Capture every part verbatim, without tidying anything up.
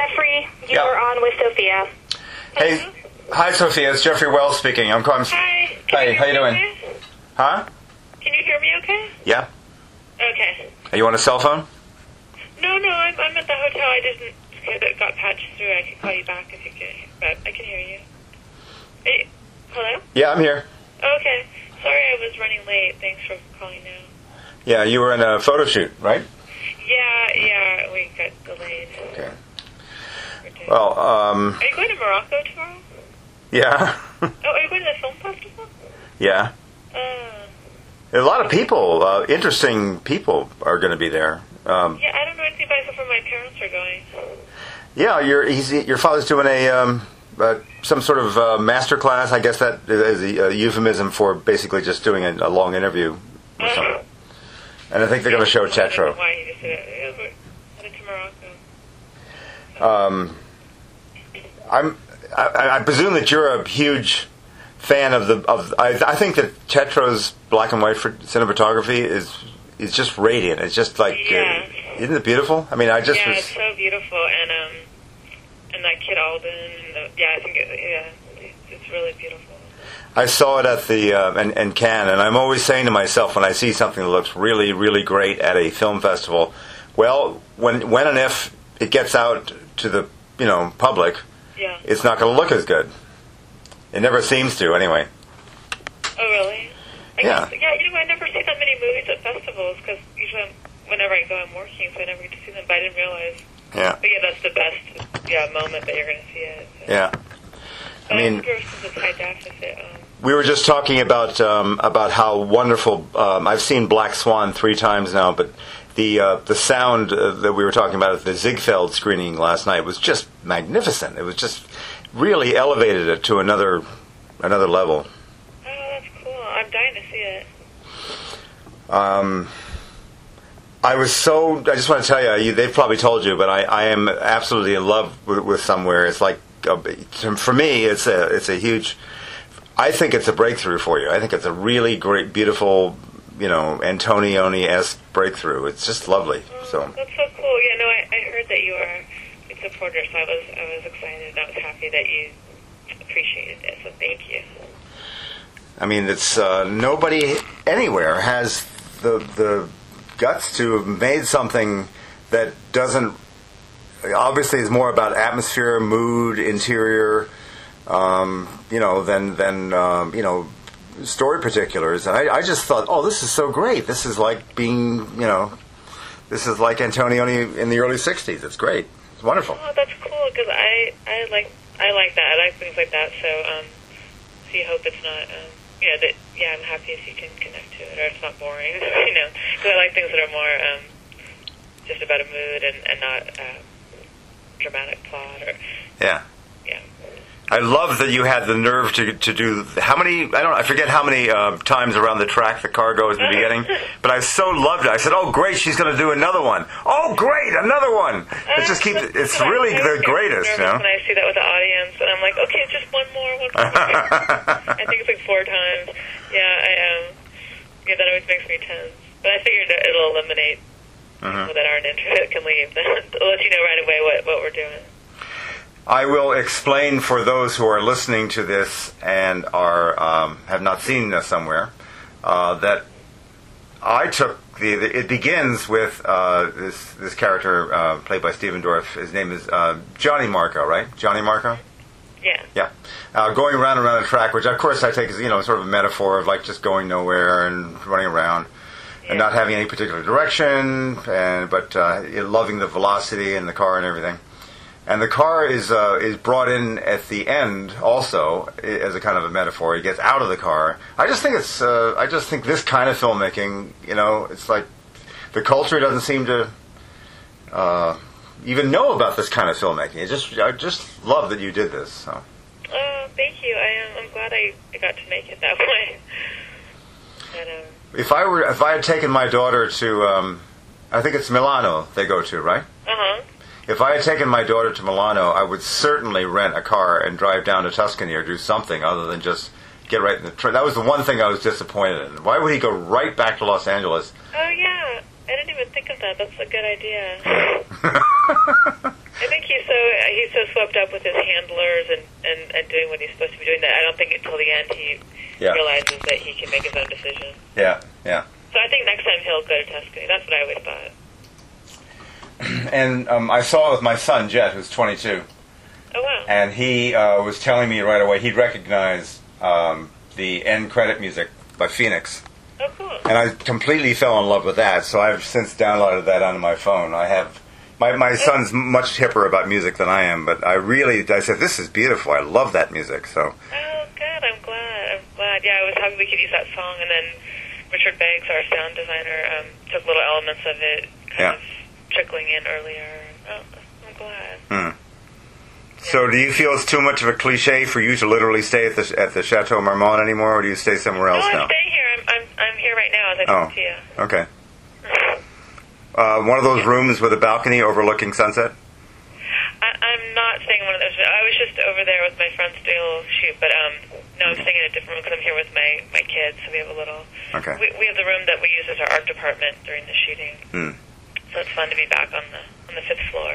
Jeffrey, you Yeah. were on with Sophia. Hey, hi Sophia, it's Jeffrey Wells speaking. I'm calling. Hi. Can Hey, you how you hear doing? me okay? Huh? Can you hear me okay? Yeah. Okay. Are you on a cell phone? No, no, I'm, I'm at the hotel. I didn't get it got patched through. I can call you back if you can, but I can hear you. Hey, hello? Yeah, I'm here. Okay. Sorry I was running late. Thanks for calling now. Yeah, you were in a photo shoot, right? Yeah, yeah, we got delayed. Okay. For day. Well, um, Are you going to Morocco tomorrow? yeah, Oh, are you going to the film festival? yeah. Uh, A lot of people, uh, interesting people, are going to be there. Um, yeah, I don't know anything about it except for my parents are going. yeah, your he's, your father's doing a um, uh, some sort of uh, master class. I guess that is a, a euphemism for basically just doing a, a long interview or Uh, something. And I think they're going to show I don't know Chetro. why he just said it. Yeah, we're headed to Morocco. Um, I'm. I, I presume that you're a huge fan of the of. I, I think that Chetro's black and white for cinematography is is just radiant. It's just like, Yeah. uh, isn't it beautiful? I mean, I just yeah, was. it's so beautiful, and um, and that kid Alden, and the, yeah, I think it, yeah, it's, it's really beautiful. I saw it at the uh, in, in Cannes, and I'm always saying to myself when I see something that looks really, really great at a film festival, well, when when and if it gets out to the you know public, Yeah. it's not going to look as good. It never seems to, anyway. Oh, really? I Yeah. Guess, yeah, you know, I never see that many movies at festivals because usually I'm, whenever I go, I'm working, so I never get to see them. But I didn't realize. Yeah, But yeah, that's the best, yeah, moment that you're going to see it. So. yeah. But I mean- I'm curious since it's high deficit. Um, We were just talking about um, about how wonderful. Um, I've seen Black Swan three times now, but the uh, the sound uh, that we were talking about at the Ziegfeld screening last night was just magnificent. It was just really elevated it to another another level. oh, that's cool. I'm dying to see it. Um, I was so. I just want to tell you, you they've probably told you, but I, I am absolutely in love with, with Somewhere. It's like a, for me, it's a it's a huge. I think it's a breakthrough for you. I think it's a really great, beautiful, you know, Antonioni-esque breakthrough. It's just lovely. Oh, So that's so cool. Yeah, no, I, I heard that you are a big supporter, so I was I was excited. I was happy that you appreciated it. So thank you. I mean, it's uh, nobody anywhere has the the guts to have made something that doesn't. Obviously, is more about atmosphere, mood, interior. Um, you know, than than um, you know, story particulars. And I, I just thought, oh, this is so great. This is like being, you know, this is like Antonioni in the early sixties. It's great. It's wonderful. Oh, that's cool because I I like I like that. I like things like that. So um, so you hope it's not um, yeah that yeah I'm happy if you can connect to it or it's not boring. You know, because I like things that are more um, just about a mood and and not uh, dramatic plot or Yeah. yeah. I love that you had the nerve to to do how many I don't I forget how many uh, times around the track the car goes in the beginning, but I so loved it. I said, "Oh, great, she's going to do another one. Oh, great, another one." It just keeps. It's really the greatest, you know. When I see that with the audience, and I'm like, okay, just one more, one more. I think it's like four times. Yeah, I um, yeah, that always makes me tense. But I figured that it'll eliminate Mhm. people that aren't interested can leave. It'll let you know right away what what we're doing. I will explain for those who are listening to this and are um, have not seen this somewhere uh, that I took the, the. It begins with uh, this this character uh, played by Stephen Dorff. His name is uh, Johnny Marco, right? Johnny Marco. Yeah. Yeah, uh, going around and around a track, which of course I take as you know sort of a metaphor of like just going nowhere and running around. And not having any particular direction, and but uh, loving the velocity in the car and everything. And the car is uh, is brought in at the end also as a kind of a metaphor. He gets out of the car. I just think it's. Uh, I just think this kind of filmmaking, you know, it's like the culture doesn't seem to uh, even know about this kind of filmmaking. It just. I just love that you did this. So. Oh, thank you. I am. I'm glad I, I got to make it that way. But, um, If I were, if I had taken my daughter to, um, I think it's Milano they go to, right? uh huh. If I had taken my daughter to Milano, I would certainly rent a car and drive down to Tuscany or do something other than just get right in the train. That was the one thing I was disappointed in. Why would he go right back to Los Angeles? Oh yeah, I didn't even think of that. That's a good idea. I think he's so he's so swept up with his handlers and, and, and doing what he's supposed to be doing that I don't think until the end he Yeah. realizes that he can make his own decisions. Yeah, yeah. So I think next time he'll go to Tuscany. That's what I always thought. And um, I saw it with my son, Jet, who's twenty-two. Oh, wow. And he uh, was telling me right away he'd recognize um, the end credit music by Phoenix. Oh, cool. And I completely fell in love with that, so I've since downloaded that onto my phone. I have... My, my son's much hipper about music than I am, but I really... I said, this is beautiful. I love that music, so... Oh, good. I'm glad. I'm glad. Yeah, I was hoping we could use that song, and then Richard Beggs, our sound designer, um, took little elements of it, kind Yeah. of trickling in earlier. Oh, I'm glad. Hmm. So do you feel it's too much of a cliche for you to literally stay at the at the Chateau Marmont anymore, or do you stay somewhere else no, now? I'm staying here. I'm, I'm, I'm here right now as I Oh, talk to you. okay. Uh, one of those rooms with a balcony overlooking sunset? I, I'm not staying in one of those. I was just over there with my friends doing a little shoot, but um, no, I'm staying in a different room because I'm here with my, my kids, so we have a little... Okay. We, we have the room that we use as our art department during the shooting. Hmm. So it's fun to be back on the on the fifth floor.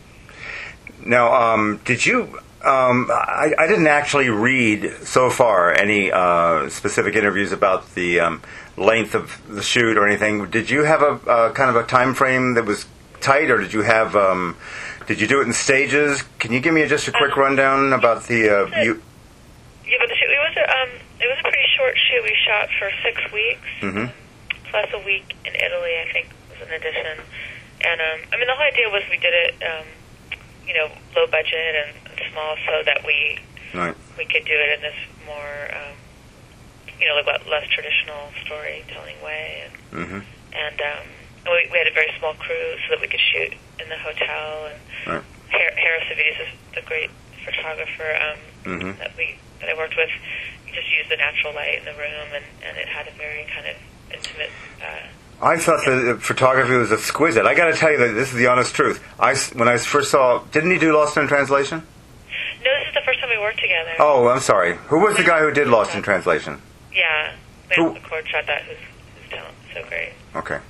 Now, um, did you... Um, I, I didn't actually read so far any uh, specific interviews about the um, length of the shoot or anything. Did you have a uh, kind of a time frame that was tight, or did you have... Um, did you do it in stages? Can you give me just a quick Um, rundown about the... Uh, you, Yeah, but the shoot, it was a um, it was a pretty short shoot. We shot for six weeks, Mhm. plus a week in Italy, I think, was an addition. And um, I mean, the whole idea was we did it, um, you know, low budget and small, so that we right. we could do it in this more, um, you know, like less traditional storytelling way. And Mm-hmm. and, um, and we, we had a very small crew so that we could shoot in the hotel. And Right. Har- Harris Savides is the great photographer um, Mhm. that we that I worked with. We just used the natural light in the room, and, and it had a very kind of intimate. Uh, I thought the photography was exquisite. I got to tell you that this is the honest truth. I, s- when I first saw... Didn't he do Lost in Translation? no, this is the first time we worked together. Oh, I'm sorry. Who was the guy who did Lost in Translation? Yeah, Who- Lance McCord shot that. Who's who's talent so great. Okay.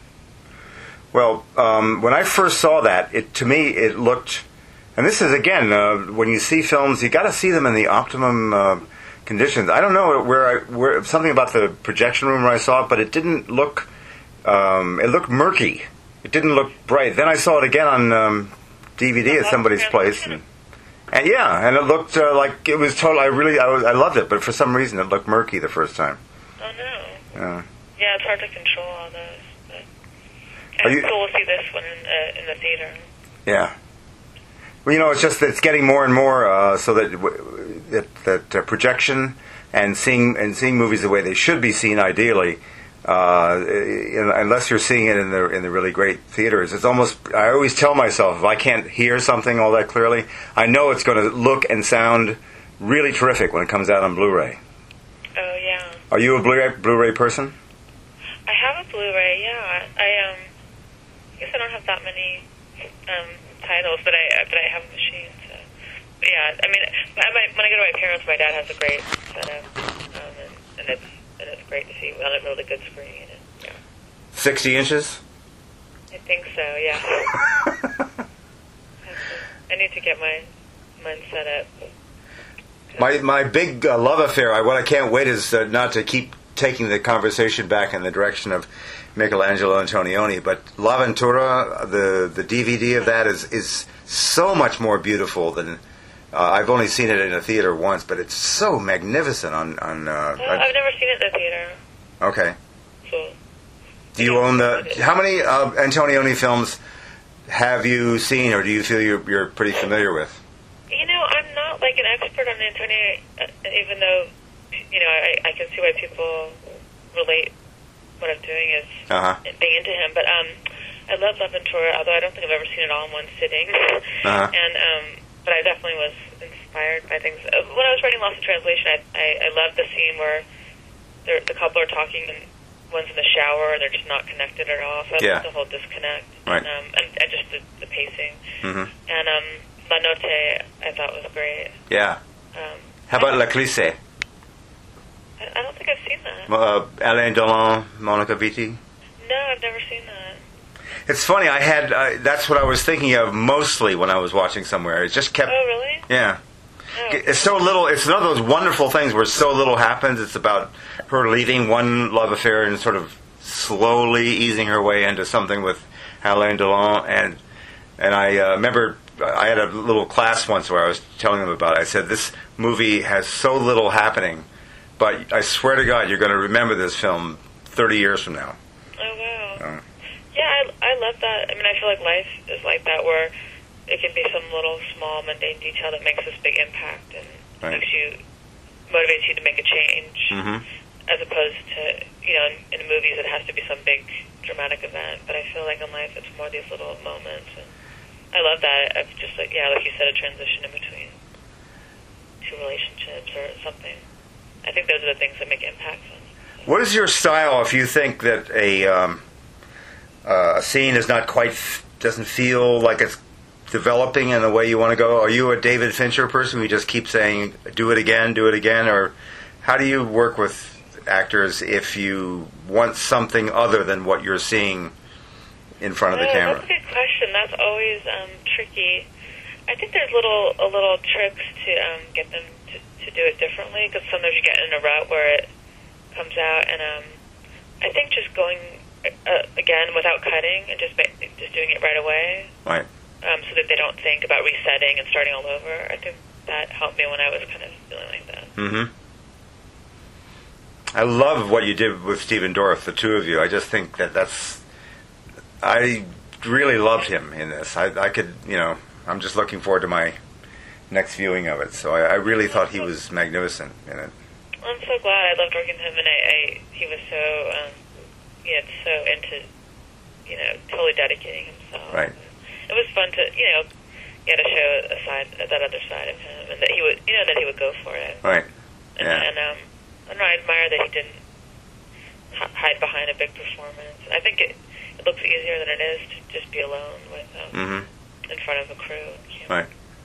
Well, um, when I first saw that, it to me it looked, and this is again uh, when you see films, you got to see them in the optimum uh, conditions. I don't know where I where something about the projection room where I saw it, but it didn't look. Um, it looked murky. It didn't look bright. Then I saw it again on um, D V D at somebody's place, and, and yeah, and it looked uh, like it was total. I really, I, was, I loved it, but for some reason it looked murky the first time. Oh no. Uh, Yeah, it's hard to control all those. But Are and you- it's cool to see this one in, uh, in the theater. Yeah. Well, you know, it's just that it's getting more and more uh, so that w- that, that uh, projection and seeing and seeing movies the way they should be seen, ideally, uh, you know, unless you're seeing it in the in the really great theaters, it's almost. I always tell myself if I can't hear something all that clearly, I know it's going to look and sound really terrific when it comes out on Blu-ray. Oh yeah. Are you a Blu-ray Blu-ray person? I have a Blu-ray. Yeah, I um. I guess I don't have that many um, titles, but I but I have a machine. So but yeah, I mean, I, my, when I go to my parents, my dad has a great setup, um, and, and it's and it's great to see on a really good screen. And, yeah, Sixty inches. I think so. Yeah. I need to get my mine set up. My my big uh, love affair. I, what I can't wait is uh, not to keep taking the conversation back in the direction of Michelangelo Antonioni, but L'Avventura, the the D V D of that is is so much more beautiful than. Uh, I've only seen it in a theater once, but it's so magnificent. On on. Uh, Well, I've never seen it in the theater. okay. So Do you own the? How many uh, Antonioni films have you seen, or do you feel you're you're pretty familiar with? you know, I'm not like an expert on Antonioni, uh, even though you know I, I can see why people relate what I'm doing is Uh-huh. being into him. But um, I love L'Avventura, although I don't think I've ever seen it all in one sitting. Uh-huh. And um, but I definitely was inspired by things. Uh, When I was writing Lost in Translation, I I, I loved the scene where they're, the couple are talking and one's in the shower and they're just not connected at all. So I Yeah. loved the whole disconnect. Right. And, um, and, and just the, the pacing. Mm-hmm. And um, La Notte I thought was great. Yeah. Um, How about La Clisse? I, I don't think I've seen that. Uh, Alain Delon, Monica Vitti. No, I've never seen that. It's funny. I had uh, that's what I was thinking of mostly when I was watching Somewhere. It just kept. Oh, really? Yeah. Oh. It's so little. It's one of those wonderful things where so little happens. It's about her leaving one love affair and sort of slowly easing her way into something with Alain Delon. And and I uh, remember I had a little class once where I was telling them about it. I said, this movie has so little happening, but I swear to God, you're going to remember this film thirty years from now. Oh, wow. Uh, Yeah, I, I love that. I mean, I feel like life is like that, where it can be some little small mundane detail that makes this big impact and Right. makes you, motivates you to make a change, mhm. as opposed to, you know, in, in movies it has to be some big dramatic event. But I feel like in life it's more these little moments, and I love that. I've just like, yeah, like you said, a transition in between two relationships or something. I think those are the things that make impacts on you. What is your style if you think that a um, uh, a scene is not quite f- doesn't feel like it's developing in the way you want to go? Are you a David Fincher person who just keeps saying do it again, do it again, or how do you work with actors if you want something other than what you're seeing in front of the Oh, camera? That's a good question. That's always um, tricky. I think there's little a little tricks to um, get them to, to do it differently, because sometimes you get in a rut where it comes out, and um, I think just going uh, again without cutting and just ma- just doing it right away, Right. um, so that they don't think about resetting and starting all over. I think that helped me when I was kind of feeling like that. Mm-hmm. I love what you did with Stephen Dorff, the two of you. I just think that that's... I really loved him in this. I, I could, you know, I'm just looking forward to my next viewing of it. So I, I really thought he was magnificent in it. I'm so glad. I loved working with him, and I, I he was so, um, you know, so into, you know, totally dedicating himself. Right. It was fun to, you know, get to show a side, that other side of him, and that he would, you know, that he would go for it. Right. And, Yeah. and um, I don't know, I admire that he didn't h- hide behind a big performance. I think it, it looks easier than it is to just be alone with, um, Mm-hmm. in front of a crew. Right.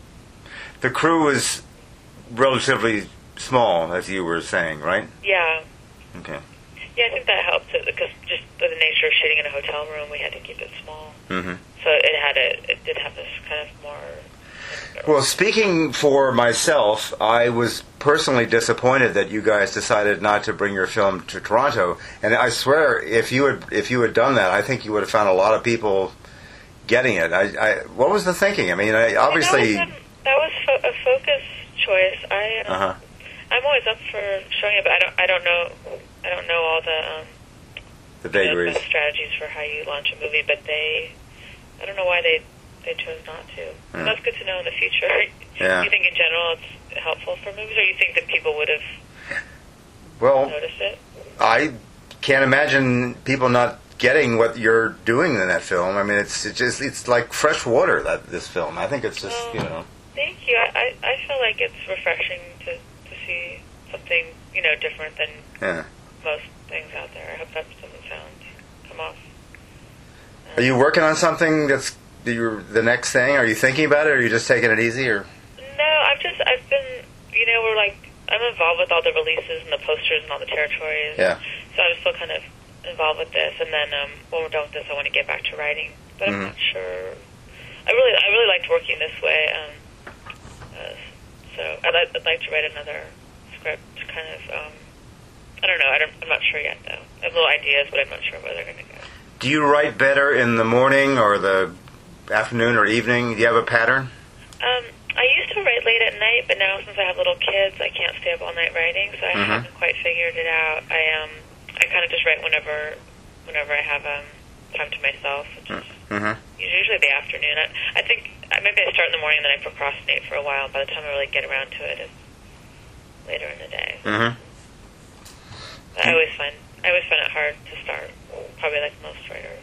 The crew was relatively small, as you were saying, right? Yeah. Okay. Yeah, I think that helped, because just the nature of shooting in a hotel room, we had to keep it small. Mm-hmm. So it had a, it did have this kind of more. Well, speaking for myself, I was personally disappointed that you guys decided not to bring your film to Toronto. And I swear, if you had if you had done that, I think you would have found a lot of people getting it. I, I what was the thinking? I mean, I, obviously. That was, a, that was fo- a focus choice. I. Um, Uh-huh. I'm always up for showing it, but I don't. I don't know. I don't know all the. Um, The you know, vagaries. best strategies for how you launch a movie, but they. I don't know why they they chose not to. Mm. That's good to know in the future. Yeah. You think in general it's helpful for movies, or you think that people would have Well, noticed it? I can't imagine people not getting what you're doing in that film. I mean, it's it's just it's like fresh water, that this film. I think it's just Well, you know. Thank you. I, I I feel like it's refreshing to, to see something, you know, different than Yeah. most things out there. I hope that doesn't sound come off. Are you working on something that's you're, the next thing? Are you thinking about it, or are you just taking it easy? Or No, I've just I've been, you know, we're like I'm involved with all the releases and the posters and all the territories. Yeah. So I'm still kind of involved with this, and then um, when we're done with this, I want to get back to writing, but Mhm. I'm not sure. I really I really liked working this way. Um, uh, so I'd, like- I'd like to write another script, kind of. Um, I don't know. I don't, I'm not sure yet, though. I have little ideas, but I'm not sure where they're going to go. do you write better in the morning or the afternoon or evening? Do you have a pattern? Um, I used to write late at night, but now since I have little kids, I can't stay up all night writing, so I Mhm. haven't quite figured it out. I um, I kind of just write whenever, whenever I have um, time to myself, which is Mm-hmm. usually the afternoon. I, I think uh, maybe I start in the morning and then I procrastinate for a while. By the time I really get around to it, it's later in the day. Mm-hmm. But I always find I always find it hard to start, probably like most writers.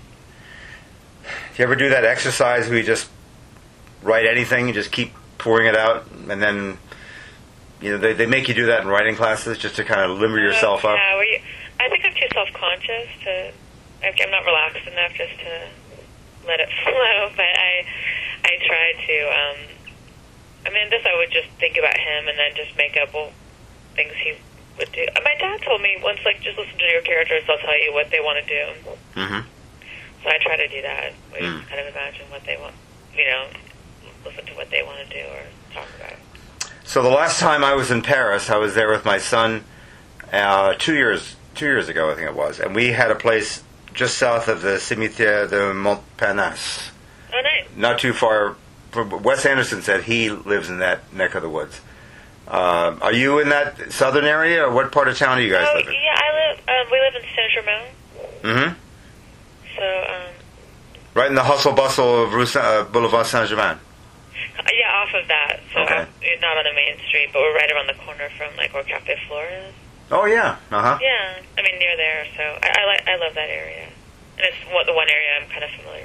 Do you ever do that exercise where you just write anything, you just keep pouring it out, and then you know they, they make you do that in writing classes just to kind of limber yourself uh, up? Yeah, where you, I think I'm too self-conscious to. I'm not relaxed enough just to let it flow. But I, I try to. Um, I mean, this I would just think about him and then just make up well, things he would do. My dad told me once, like, just listen to your characters; they'll tell you what they want to do. Mm-hmm. so I try to do that. We Mm. kind of imagine what they want, you know, listen to what they want to do or talk about. So the last time I was in Paris, I was there with my son uh, two years two years ago, I think it was, and we had a place just south of the Cimetière de Montparnasse. Oh, nice. Not too far. Wes Anderson said he lives in that neck of the woods. Uh, are you in that southern area, or what part of town do you guys oh, live in? yeah, I live. Um, we live in Saint Germain. Mm-hmm. So, um, right in the hustle bustle of Rue Saint, uh, Boulevard Saint Germain. yeah, off of that. So Okay. uh, you're not on the main street, but we're right around the corner from like where Cafe Flora is. Oh yeah. Uh huh. Yeah, I mean near there. So I, I like. I love that area, and it's what the one area I'm kind of familiar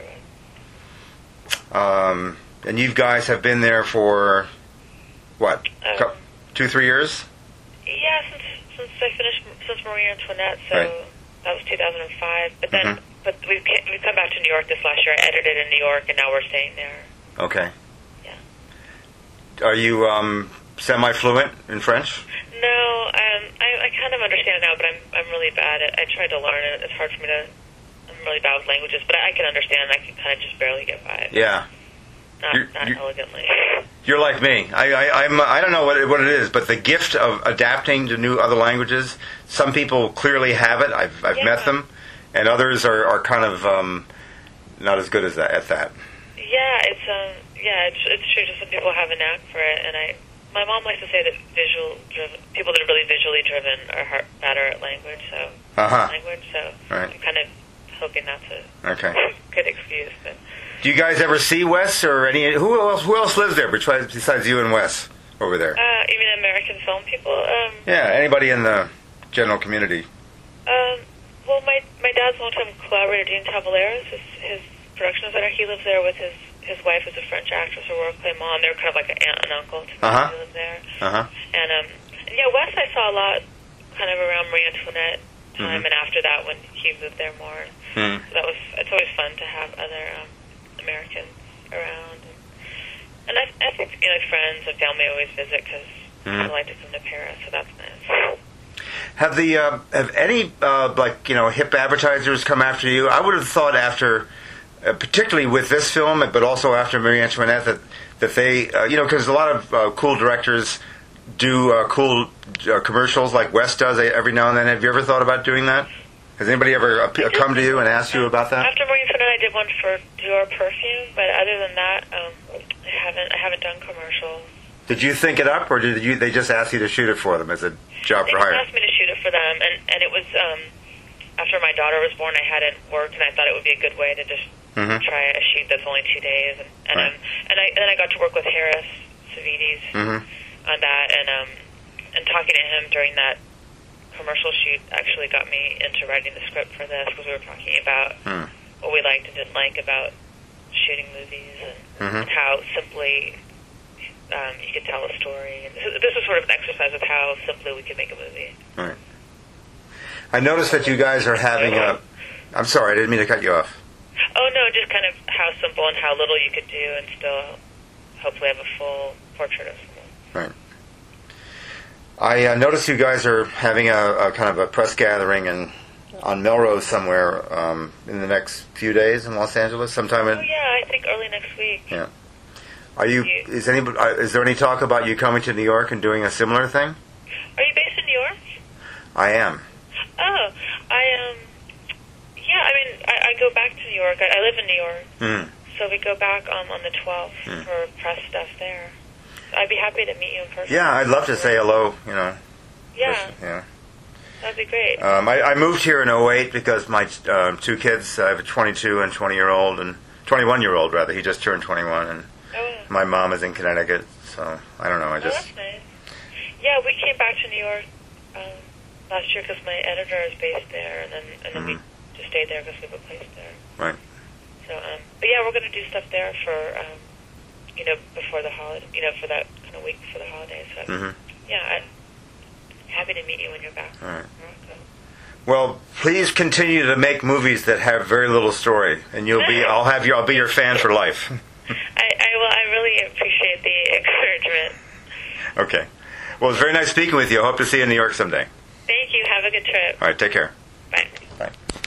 with. Um, and you guys have been there for what? Um, Cou- two, three years? Yeah, since since I finished since Marie Antoinette, so Right. that was two thousand five. But then, Mhm. but we've ca- we've come back to New York this last year. I edited in New York, and now we're staying there. Okay. Yeah. Are you um, semi-fluent in French? No, um, I, I kind of understand it now, but I'm I'm really bad at. I tried to learn it. It's hard for me to. I'm really bad with languages, but I can understand. I can kind of just barely get by. Yeah. Not You're- not you're- elegantly. You're like me. I, I, I'm, I don't know what it, what it is, but the gift of adapting to new other languages, some people clearly have it. I've, I've Yeah. met them, and others are, are kind of um, not as good as that at that. Yeah, it's um, yeah, it's it's true. Just some people have a knack for it, and I. My mom likes to say that visual driven people that are really visually driven are hard, better at language. So Uh-huh. language. So Right. I'm kind of hoping that's a Okay. good excuse. But Do you guys ever see Wes or any? Who else? Who else lives there besides besides you and Wes over there? uh, you mean American film people? Um, Yeah, anybody in the general community? um, well, my my dad's longtime collaborator Dean Tavaleras, his, his production center. He lives there with his his wife, who's a French actress, a world play mom. They're kind of like an aunt and uncle to me. Uh-huh. Who live there. Uh huh. And um, and yeah, Wes I saw a lot, kind of around Marie Antoinette time, Mhm. and after that when he moved there more. Hmm. So that was it's always fun to have other um, Americans around, and, and I, I think you know friends and family always visit because Mhm. I like to come to Paris, so that's nice. Have the uh, have any uh, like you know hip advertisers come after you? I would have thought after, uh, particularly with this film, but also after Marie Antoinette, that that they uh, you know because a lot of uh, cool directors do uh, cool uh, commercials like Wes does every now and then. Have you ever thought about doing that? Has anybody ever uh, I come to did- you and asked you about that? After Marie Antoinette, I did one for Dior perfume, but other than that, um, I haven't I haven't done commercials. Did you think it up, or did you they just ask you to shoot it for them as a job They for just hire? asked me to shoot it for them, and and it was um, after my daughter was born. I hadn't worked, and I thought it would be a good way to just Mhm. try a shoot that's only two days, and and, Right. um, and I and then I got to work with Harris Savides Mhm. on that, and um, and talking to him during that commercial shoot actually got me into writing the script for this because we were talking about Hmm. what we liked and didn't like about shooting movies and, Mhm. and how simply um, you could tell a story. And this, this was sort of an exercise of how simply we could make a movie. Right. I noticed that you guys are having a. I'm sorry, I didn't mean to cut you off. Oh no, just kind of how simple and how little you could do and still hopefully have a full portrait of someone. Right. I uh, noticed you guys are having a, a kind of a press gathering in, on Melrose somewhere um, in the next few days in Los Angeles, sometime. Oh In, yeah, I think early next week. yeah. Are you? Is anybody? Uh, is there any talk about you coming to New York and doing a similar thing? Are you based in New York? I am. Oh, I um, yeah. I mean, I, I go back to New York. I, I live in New York, Mm. so we go back um, on the twelfth Hmm. for press stuff there. I'd be happy to meet you in person. Yeah, I'd love to say hello. You know. Yeah, Yeah. that'd be great. Um, I, I moved here in oh eight because my um, two kids. I have a twenty-two and twenty year old and twenty-one year old rather. He just turned twenty-one, and oh, my mom is in Connecticut. So I don't know. I oh, just. that's nice. Yeah, we came back to New York um, last year because my editor is based there, and then and then Mhm. we just stayed there because we have a place there. Right. So, um, but yeah, we're going to do stuff there for, um, you know, before the holiday, you know, for that kind of week before the holidays. So, hmm yeah, I'm happy to meet you when you're back. All right. Morocco. Well, please continue to make movies that have very little story, and you'll be. I'll have you. I'll be your fan for life. I, I will. I really appreciate the encouragement. Okay. Well, it's very nice speaking with you. I hope to see you in New York someday. Thank you. Have a good trip. All right. Take care. Bye. Bye.